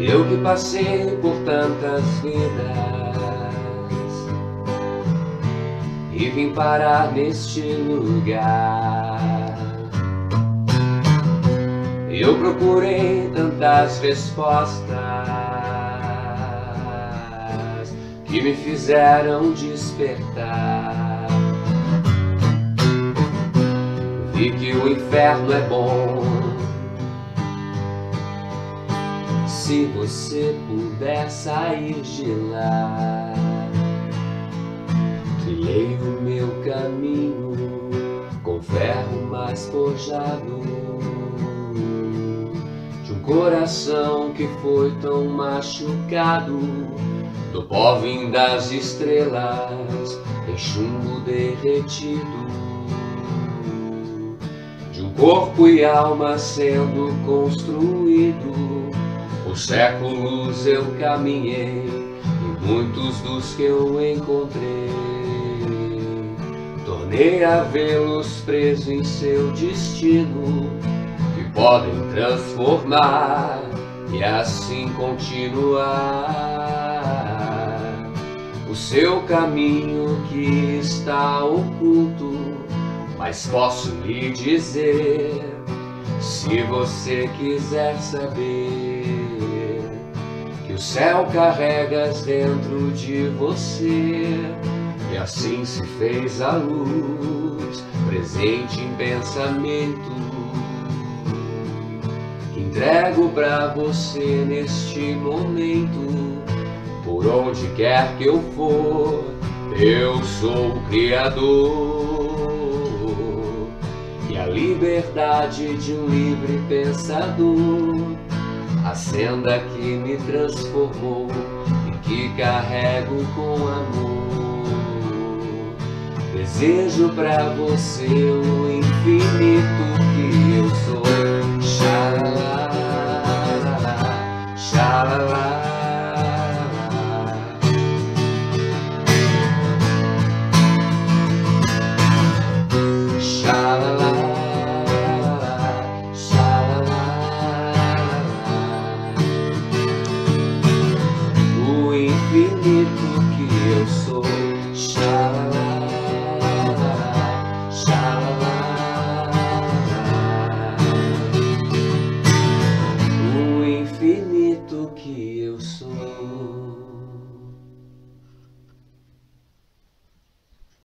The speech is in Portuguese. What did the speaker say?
Eu que passei por tantas vidas e vim parar neste lugar. Eu procurei tantas respostas que me fizeram despertar. Vi que o inferno é bom se você puder sair de lá. Trilhei o meu caminho com ferro mais forjado, de um coração que foi tão machucado, do pó vim das estrelas em chumbo derretido, de um corpo e alma sendo construído. Por séculos eu caminhei e muitos dos que eu encontrei tornei a vê-los presos em seu destino, que podem transformar e assim continuar o seu caminho que está oculto. Mas posso lhe dizer, se você quiser saber, que o céu carregas dentro de você, e assim se fez a luz presente em pensamento, que entrego pra você neste momento. Por onde quer que eu for, eu sou o Criador, e a liberdade de um livre pensador, a senda que me transformou e que carrego com amor. Desejo pra você o infinito que eu sou. Xalala, xalala. O infinito que eu sou.